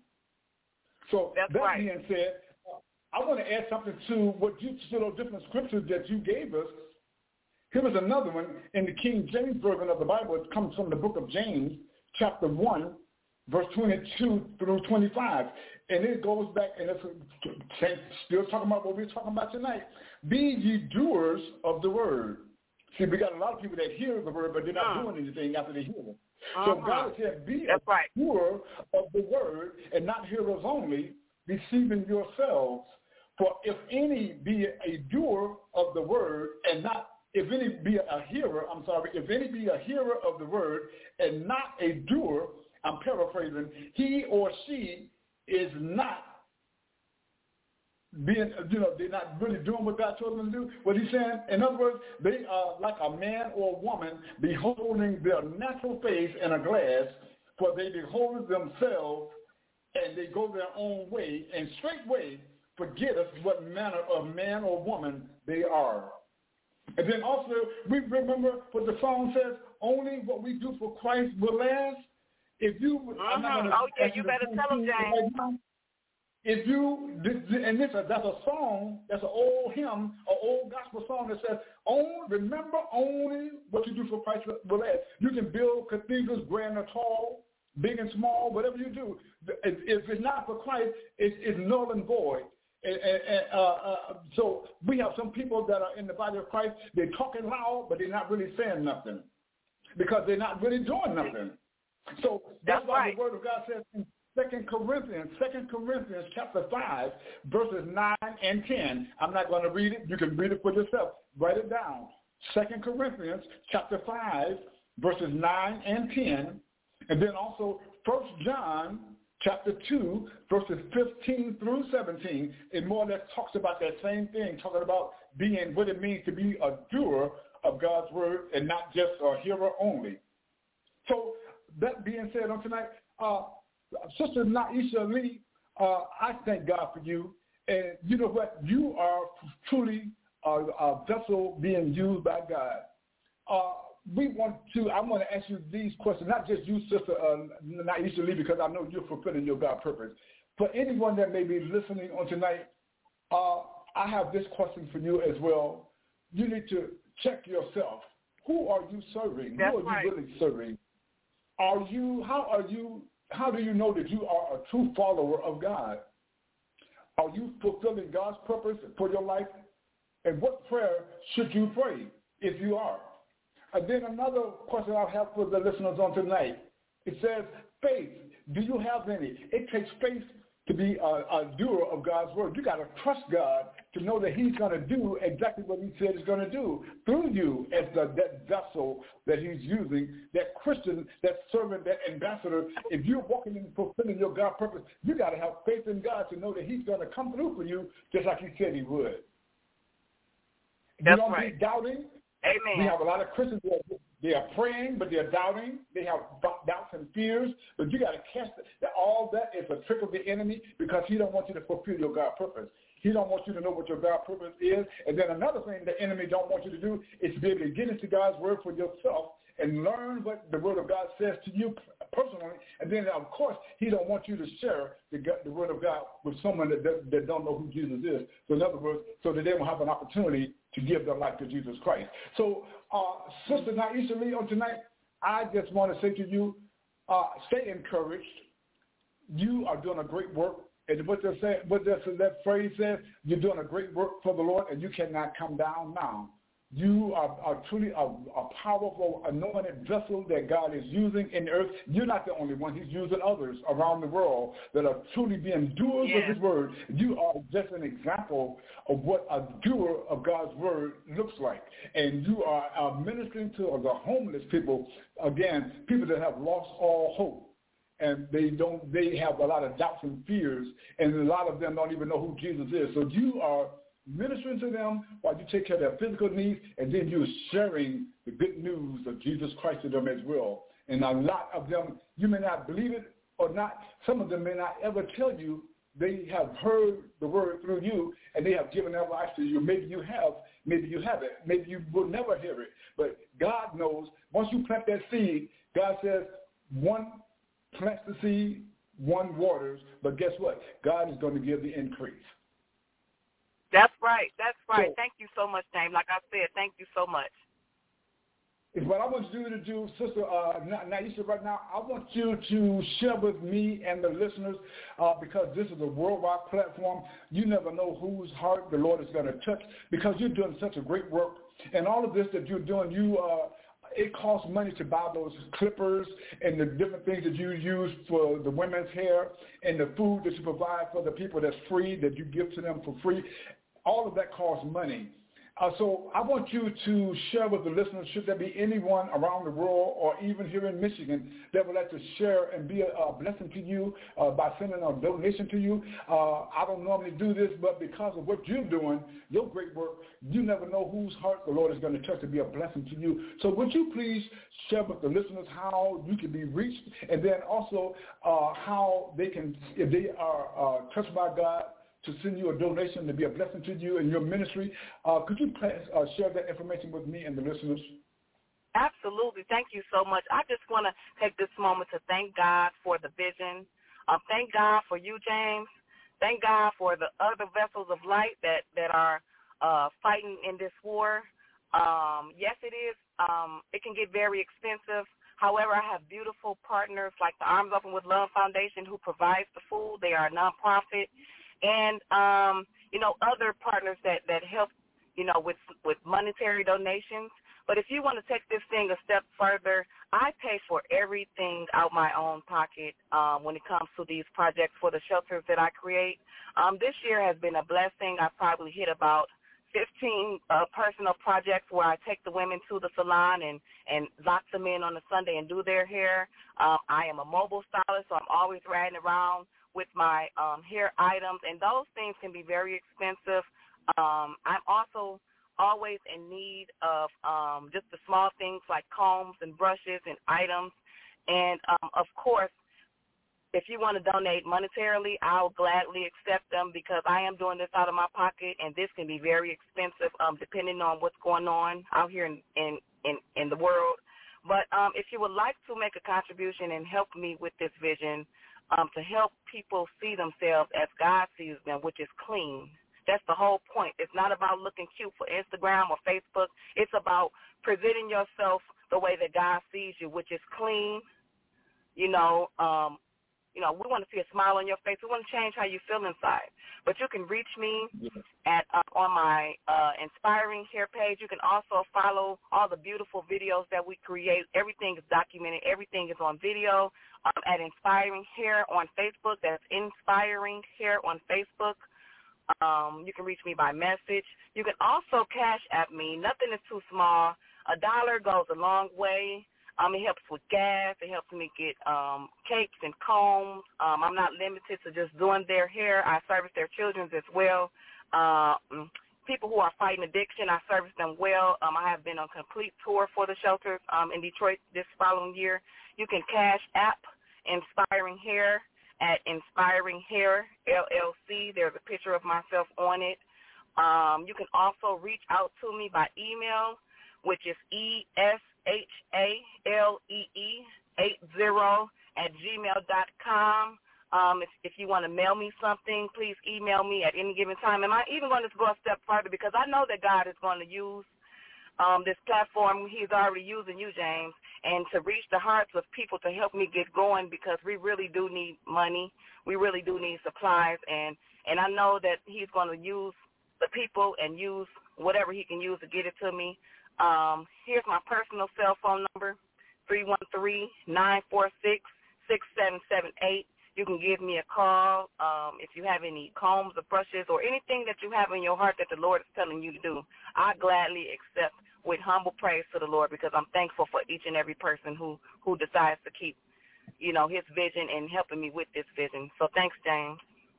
So That's that right. being said, I want to add something to what you to those different scriptures that you gave us. Here was another one in the King James Version of the Bible. It comes from the book of James, chapter one, verse twenty-two through twenty-five. And it goes back, and it's still talking about what we're talking about tonight. Be ye doers of the word. See, we got a lot of people that hear the word, but they're not uh-huh. doing anything after they hear it. Uh-huh. So God said, be That's a right. doer of the word and not hearers only, deceiving yourselves. For if any be a doer of the word and not, if any be a hearer, I'm sorry, if any be a hearer of the word and not a doer, I'm paraphrasing, he or she is not being, you know, they're not really doing what God told them to do. What he's saying, in other words, they are like a man or a woman beholding their natural face in a glass, for they behold themselves and they go their own way, and straightway forgetteth what manner of man or woman they are. And then also, we remember what the song says, only what we do for Christ will last. If you, uh-huh. I'm not oh yeah, you better tell them, James. Right, if you, and this, that's a song, that's an old hymn, an old gospel song that says, only, remember only what you do for Christ will last. You can build cathedrals, grand or tall, big and small, whatever you do. If it's not for Christ, it's, it's null and void. And, and, uh, uh, so we have some people that are in the body of Christ, they're talking loud, but they're not really saying nothing because they're not really doing nothing. So that's, that's why right. the word of God says in Second Corinthians, Second Corinthians chapter five, verses nine and ten. I'm not going to read it. You can read it for yourself. Write it down. Second Corinthians chapter five, verses nine and ten. And then also First John chapter two, verses fifteen through seventeen. It more or less talks about that same thing, talking about being what it means to be a doer of God's word and not just a hearer only. So that being said on tonight, uh, Sister Naisha Lee, uh, I thank God for you. And you know what? You are truly a, a vessel being used by God. Uh, we want to, I want to ask you these questions, not just you, Sister uh, Naisha Lee, because I know you're fulfilling your God purpose. For anyone that may be listening on tonight, uh, I have this question for you as well. You need to check yourself. who are you serving? That's who are right. you really serving? Are you, how are you, how do you know that you are a true follower of God? Are you fulfilling God's purpose for your life? And what prayer should you pray if you are? And then another question I have for the listeners on tonight. It says, faith. Do you have any? It takes faith to be a, a doer of God's word. You got to trust God to know that he's going to do exactly what he said he's going to do through you as the, that vessel that he's using, that Christian, that servant, that ambassador. If you're walking in fulfilling your God purpose, you got to have faith in God to know that he's going to come through for you just like he said he would. That's you don't right. be doubting. Amen. We have a lot of Christians that are, they are praying, but they're doubting. They have doubts and fears. But you got to cast it. That all that is a trick of the enemy because he don't want you to fulfill your God purpose. He don't want you to know what your God purpose is. And then another thing the enemy don't want you to do is to be able to get into God's word for yourself and learn what the word of God says to you personally. And then, of course, he don't want you to share the, the word of God with someone that, that, that don't know who Jesus is. So in other words, so that they will have an opportunity to give their life to Jesus Christ. So, uh, Sister Naisha Lee, on tonight, I just want to say to you, uh, stay encouraged. You are doing a great work. And what, say, what that, that phrase says, you're doing a great work for the Lord, and you cannot come down now. You are, are truly a, a powerful, anointed vessel that God is using in the earth. You're not the only one. He's using others around the world that are truly being doers yes. of his word. You are just an example of what a doer of God's word looks like. And you are uh, ministering to the homeless people, again, people that have lost all hope. And they don't. They have a lot of doubts and fears, and a lot of them don't even know who Jesus is. So you are ministering to them while you take care of their physical needs, and then you're sharing the good news of Jesus Christ to them as well. And a lot of them, you may not believe it or not. Some of them may not ever tell you they have heard the word through you, and they have given their lives to you. Maybe you have, maybe you haven't. Maybe you will never hear it. But God knows. Once you plant that seed, God says one plants the seed, one waters, but guess what? God is going to give the increase. That's right. That's right. So, thank you so much, James. Like I said, thank you so much. Is what I want you to do, Sister uh, Naisha, right now, I want you to share with me and the listeners, uh, because this is a worldwide platform. You never know whose heart the Lord is going to touch, because you're doing such a great work. And all of this that you're doing, you uh, it costs money to buy those clippers and the different things that you use for the women's hair and the food that you provide for the people that's free, that you give to them for free. All of that costs money. Uh, so I want you to share with the listeners, should there be anyone around the world or even here in Michigan that would like to share and be a, a blessing to you uh, by sending a donation to you. Uh, I don't normally do this, but because of what you're doing, your great work, you never know whose heart the Lord is going to touch to be a blessing to you. So would you please share with the listeners how you can be reached, and then also uh, how they can, if they are uh, touched by God, to send you a donation to be a blessing to you and your ministry. Uh, could you please uh, share that information with me and the listeners? Absolutely. Thank you so much. I just want to take this moment to thank God for the vision. Um, thank God for you, James. Thank God for the other vessels of light that, that are uh, fighting in this war. Um, yes, it is. Um, it can get very expensive. However, I have beautiful partners like the Arms Open with Love Foundation who provides the food. They are a nonprofit. And, um, you know, other partners that, that help, you know, with with monetary donations. But if you want to take this thing a step further, I pay for everything out my own pocket um, when it comes to these projects for the shelters that I create. Um, this year has been a blessing. I've probably hit about fifteen uh, personal projects where I take the women to the salon and, and lock them in on a Sunday and do their hair. Um, I am a mobile stylist, so I'm always riding around with my um, hair items, and those things can be very expensive. Um, I'm also always in need of um, just the small things like combs and brushes and items. And, um, of course, if you want to donate monetarily, I'll gladly accept them because I am doing this out of my pocket, and this can be very expensive um, depending on what's going on out here in, in, in, in the world. But um, if you would like to make a contribution and help me with this vision, Um, to help people see themselves as God sees them, which is clean. That's the whole point. It's not about looking cute for Instagram or Facebook. It's about presenting yourself the way that God sees you, which is clean. You know, um, you know, we want to see a smile on your face. We want to change how you feel inside. But you can reach me at uh, on my uh, Inspiring Hair page. You can also follow all the beautiful videos that we create. Everything is documented. Everything is on video um, at Inspiring Hair on Facebook. That's Inspiring Hair on Facebook. Um, you can reach me by message. You can also Cash App me. Nothing is too small. A dollar goes a long way. Um, it helps with gas. It helps me get um, cakes and combs. Um, I'm not limited to just doing their hair. I service their children as well. Uh, people who are fighting addiction, I service them well. Um, I have been on complete tour for the shelters um, in Detroit this following year. You can Cash App Inspiring Hair at Inspiring Hair, L L C. There's a picture of myself on it. Um, you can also reach out to me by email, which is E S H A L E E eight zero at gmail dot com. Um, if, if you want to mail me something, please email me at any given time. And I'm even going to go a step further because I know that God is going to use um, this platform. He's already using you, James, and to reach the hearts of people to help me get going because we really do need money. We really do need supplies. And, and I know that he's going to use the people and use whatever he can use to get it to me. Um, here's my personal cell phone number, three one three, nine four six, six seven seven eight. You can give me a call um, if you have any combs or brushes or anything that you have in your heart that the Lord is telling you to do. I gladly accept with humble praise to the Lord because I'm thankful for each and every person who, who decides to keep, you know, his vision and helping me with this vision. So thanks, James.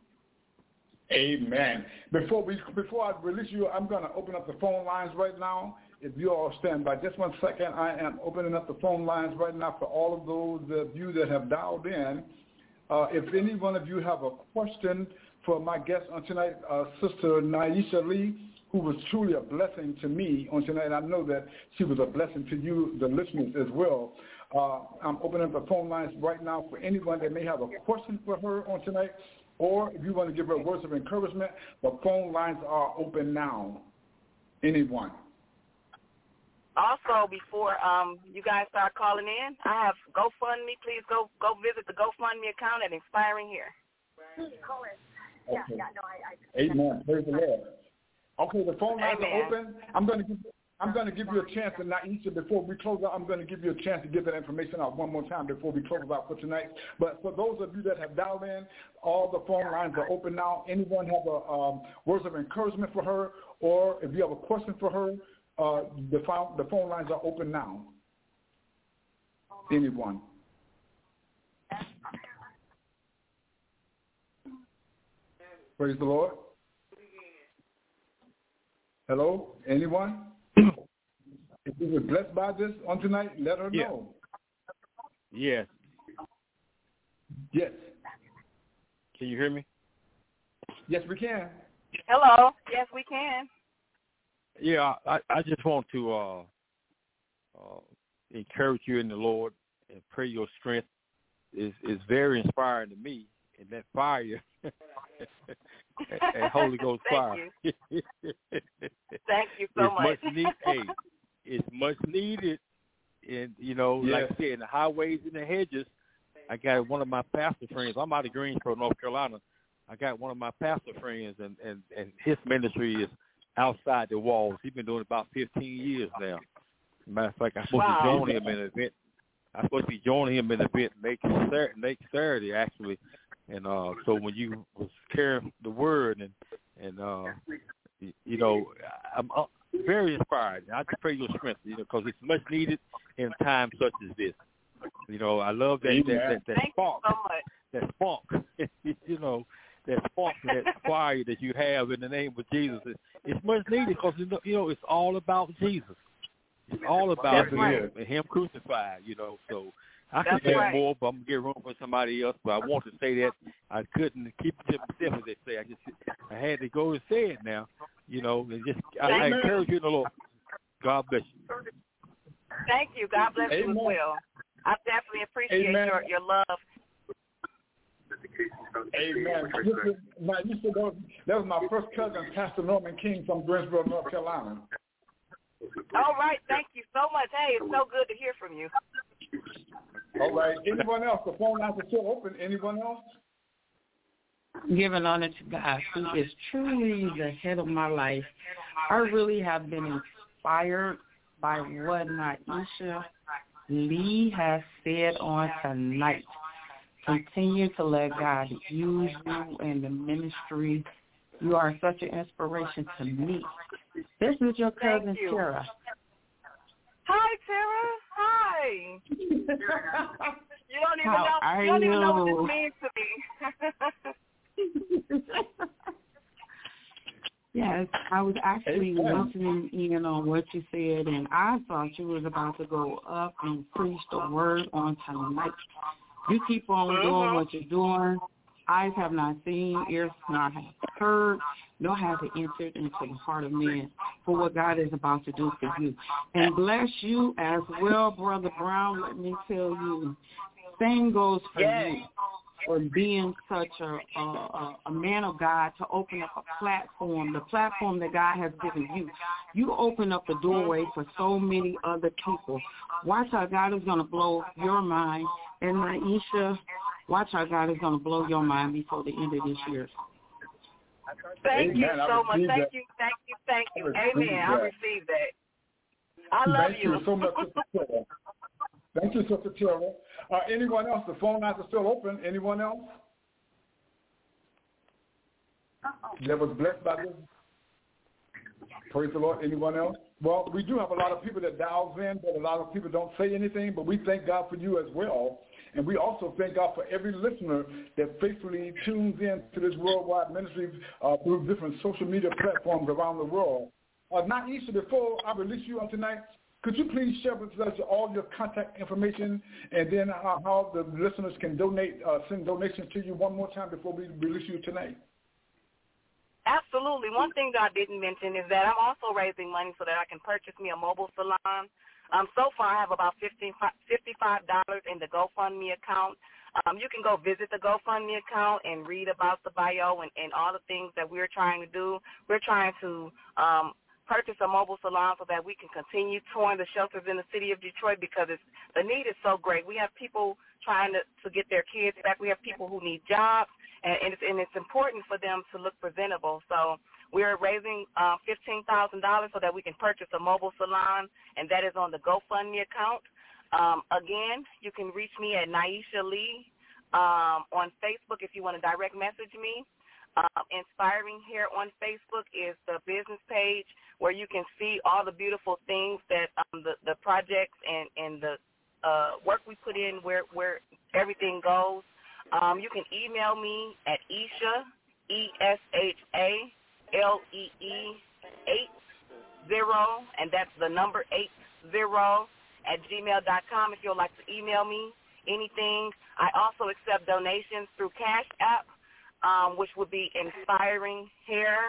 Amen. Before we before I release you, I'm going to open up the phone lines right now. If you all stand by just one second, I am opening up the phone lines right now for all of those of you that have dialed in. Uh, if any one of you have a question for my guest on tonight, uh, Sister Naisha Lee, who was truly a blessing to me on tonight, and I know that she was a blessing to you, the listeners, as well. Uh, I'm opening up the phone lines right now for anyone that may have a question for her on tonight, or if you want to give her words of encouragement, the phone lines are open now. Anyone? Also, before um, you guys start calling in, I have GoFundMe. Please go go visit the GoFundMe account at Inspiring Hair. Okay. Yeah, yeah, no, I, I, Amen. Praise the Lord. Okay, the phone lines are open. I'm going to give I'm going to give you a chance, and Naisha, before we close out, I'm going to give you a chance to give that information out one more time before we close out for tonight. But for those of you that have dialed in, all the phone lines are open now. Anyone have a um, words of encouragement for her, or if you have a question for her, Uh, the, phone, the phone lines are open now. Anyone? Praise the Lord. Hello? Anyone? If you were blessed by this on tonight, let her yeah. know. Yes. Yes. Can you hear me? Yes, we can. Hello. Yes, we can. Yeah, I, I just want to uh, uh, encourage you in the Lord and pray your strength. Is is very inspiring to me, and that fire, that Holy Ghost Thank fire. You. Thank you so it's much. much need, hey, it's much needed, and you know, yes. like I said, in the highways and the hedges. I got one of my pastor friends. I'm out of Greensboro, North Carolina. I got one of my pastor friends, and and, and his ministry is outside the walls. He's been doing it about fifteen years now. Matter of fact, I'm supposed wow. to join him in an event. I'm supposed to be joining him in an event next Saturday, next Saturday actually. And uh, so when you was carrying the word and and uh, you know, I'm uh, very inspired. I just pray your strength, you know, because it's much needed in times such as this. You know, I love that that, that, that Thank spark, you so much. that spark. you know. That spark, that fire that you have in the name of Jesus, it's much needed because you know it's all about Jesus. It's all about him, right. and him crucified. You know, so I could That's say right. more, but I'm gonna get room for somebody else. But I want to say that I couldn't keep it to myself, as they say. I just I had to go and say it now. You know, and just I, I encourage you in the Lord. God bless you. Thank you. God bless Amen. you as well. I definitely appreciate Amen. your your love. Amen. Now, you said that was, that was my first cousin, Pastor Norman King from Greensboro, North Carolina. All right. Thank you so much. Hey, it's so good to hear from you. All right. Anyone else? The phone lines are still open. Anyone else? Giving honor to God, who is truly the head of my life. I really have been inspired by what Naisha Lee has said on tonight. Continue to let God use you in the ministry. You are such an inspiration to me. This is your cousin, you. Tara. Hi, Tara. Hi. you don't even How know. are You don't even know you? what this means to me. Yes, I was actually listening in on what you said, and I thought you was about to go up and preach the word on tonight. You keep on mm-hmm. doing what you're doing. Eyes have not seen, ears not have heard, nor have it entered into the heart of man for what God is about to do for you. And bless you as well, Brother Brown. Let me tell you, same goes for yes. you. For being such a, a a man of God, to open up a platform, the platform that God has given you. You open up the doorway for so many other people. Watch how God is going to blow your mind. And Naisha, watch how God is going to blow your mind before the end of this year. Thank Amen. you so much. Thank that. you, thank you, thank you. I Amen. that. I received that. I love thank you. you so much, Sister Tara. Thank you, Sister Tara. Uh, anyone else? The phone lines are still open. Anyone else that was blessed by this? Praise the Lord. Anyone else? Well, we do have a lot of people that dials in, but a lot of people don't say anything, but we thank God for you as well. And we also thank God for every listener that faithfully tunes in to this worldwide ministry uh, through different social media platforms around the world. Uh, Naisha, before I release you on tonight, could you please share with us all your contact information and then how, how the listeners can donate, uh, send donations to you one more time before we release you tonight? Absolutely. One thing that I didn't mention is that I'm also raising money so that I can purchase me a mobile salon. Um, so far, I have about fifty-five dollars in the GoFundMe account. Um, you can go visit the GoFundMe account and read about the bio and, and all the things that we're trying to do. We're trying to um, purchase a mobile salon so that we can continue touring the shelters in the city of Detroit because it's, the need is so great. We have people trying to, to get their kids back. We have people who need jobs, and, and, it's, and it's important for them to look presentable. So we're raising uh, fifteen thousand dollars so that we can purchase a mobile salon, and that is on the GoFundMe account. Um, again, you can reach me at Naisha Lee um, on Facebook if you want to direct message me. Um, Inspiring Hair on Facebook is the business page where you can see all the beautiful things that um, the, the projects and, and the uh, work we put in, where, where everything goes. Um, you can email me at Esha, E S H A L E E eight zero, and that's the number eight zero at gmail dot com if you'd like to email me anything. I also accept donations through Cash App, um, which would be Inspiring Hair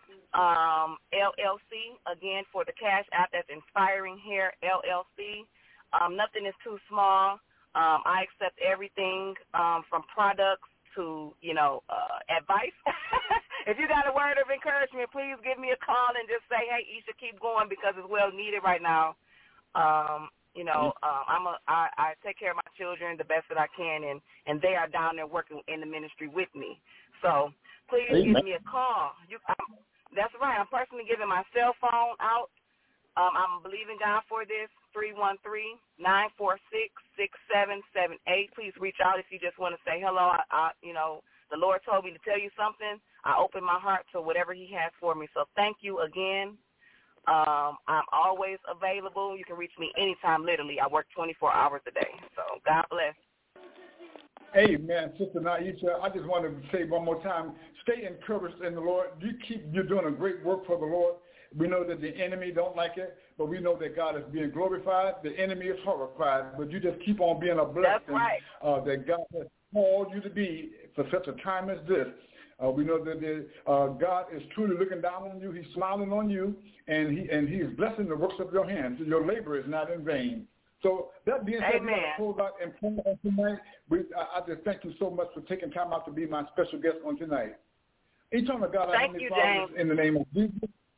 um, L L C. Again, for the Cash App, that's Inspiring Hair L L C. Um, nothing is too small. Um, I accept everything um, from products to, you know, uh, advice. If you got a word of encouragement, please give me a call and just say, hey, Esha, keep going because it's well needed right now. Um, you know, um, I'm a, I, I take care of my children the best that I can, and, and they are down there working in the ministry with me. So please Amen. Give me a call. You, I'm, that's right. I'm personally giving my cell phone out. Um, I'm believing God for this, three one three, nine four six, six seven seven eight. Please reach out if you just want to say hello. I, I, you know, the Lord told me to tell you something. I open my heart to whatever he has for me. So thank you again. Um, I'm always available. You can reach me anytime, literally. I work twenty-four hours a day. So God bless. Amen, Sister Naisha. I just want to say one more time, stay encouraged in the Lord. You keep, you're doing a great work for the Lord. We know that the enemy don't like it, but we know that God is being glorified. The enemy is horrified, but you just keep on being a blessing. That's right. uh, that God has called you to be for such a time as this. Uh, we know that the, uh, God is truly looking down on you. He's smiling on you, and he and He is blessing the works of your hands. Your labor is not in vain. So that being said, we got to close out and pray on tonight. We, I, I just thank you so much for taking time out to be my special guest on tonight. Eternal God, thank I you, Father, James. in the name of Jesus,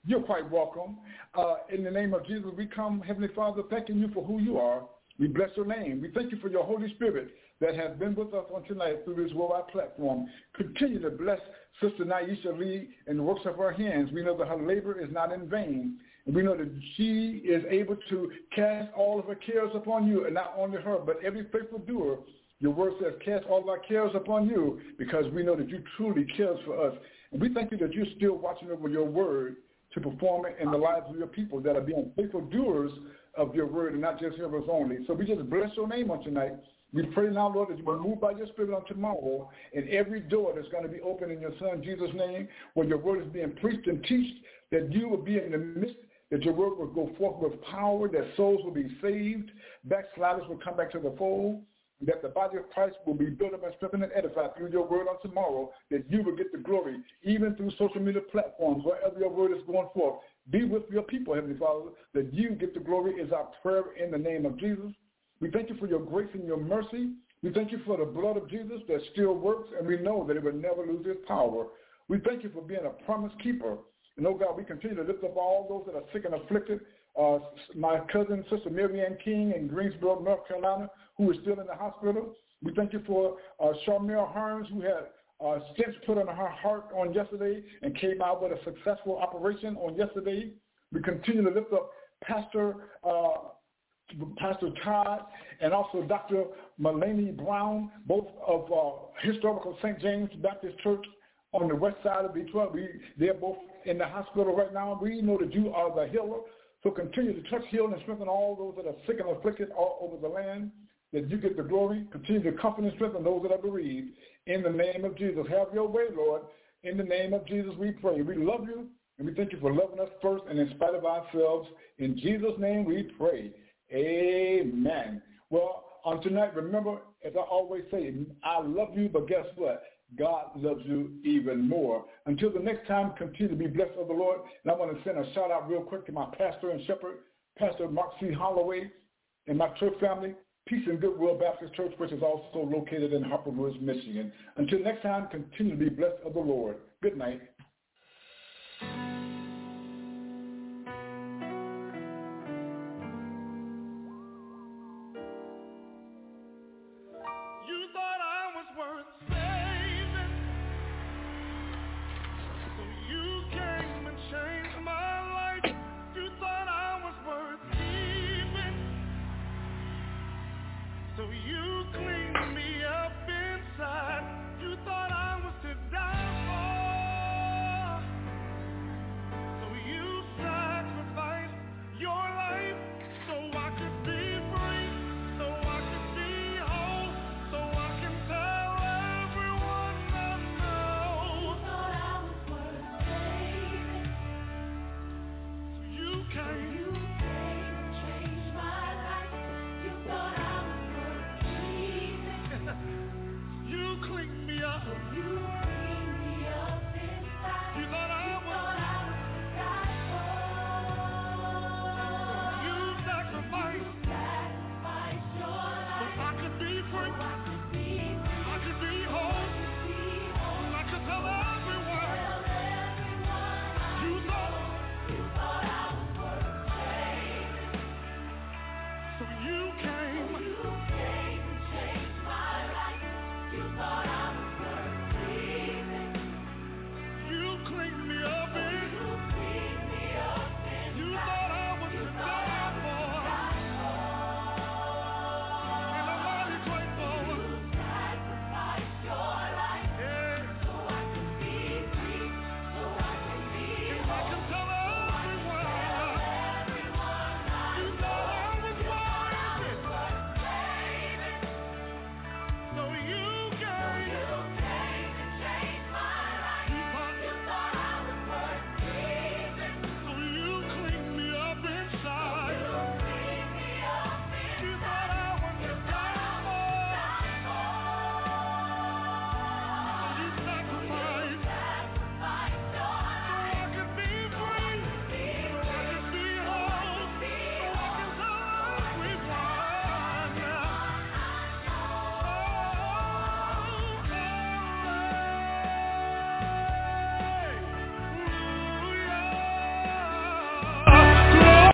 You're quite welcome. Uh, in the name of Jesus, we come, Heavenly Father, thanking you for who you are. We bless your name. We thank you for your Holy Spirit that has been with us on tonight through this worldwide platform. Continue to bless Sister Naisha Lee and the works of her hands. We know that her labor is not in vain. And we know that she is able to cast all of her cares upon you, and not only her, but every faithful doer. Your word says, cast all of our cares upon you, because we know that you truly cares for us. And we thank you that you're still watching over your word to perform it in the lives of your people that are being faithful doers of your word and not just hearers only. So we just bless your name on tonight. We pray now, Lord, that you will move by your spirit on tomorrow, and every door that's going to be open in your son Jesus' name, where your word is being preached and taught, that you will be in the midst, that your word will go forth with power, that souls will be saved, backsliders will come back to the fold, that the body of Christ will be built up and strengthened and edified through your word on tomorrow, that you will get the glory, even through social media platforms, wherever your word is going forth. Be with your people, Heavenly Father, that you get the glory is our prayer in the name of Jesus. We thank you for your grace and your mercy. We thank you for the blood of Jesus that still works, and we know that it will never lose its power. We thank you for being a promise keeper. And, oh God, we continue to lift up all those that are sick and afflicted. Uh, my cousin, Sister Mary Ann King in Greensboro, North Carolina, who is still in the hospital. We thank you for uh, Sharmell Hearns, who had uh, stents put on her heart on yesterday and came out with a successful operation on yesterday. We continue to lift up Pastor uh, Pastor Todd and also Doctor Mulaney Brown, both of uh, historical Saint James Baptist Church on the west side of Detroit. We, they're both in the hospital right now. We know that you are the healer. So continue to touch, heal, and strengthen all those that are sick and afflicted all over the land, that you get the glory. Continue to comfort and strengthen those that are bereaved. In the name of Jesus, have your way, Lord. In the name of Jesus, we pray. We love you, and we thank you for loving us first and in spite of ourselves. In Jesus' name we pray. Amen. Well, on tonight, remember, as I always say, I love you, but guess what? God loves you even more. Until the next time, continue to be blessed of the Lord. And I want to send a shout out real quick to my pastor and shepherd, Pastor Mark C. Holloway, and my church family, Peace and Goodwill Baptist Church, which is also located in Harper Woods, Michigan. Until next time, continue to be blessed of the Lord. Good night. You can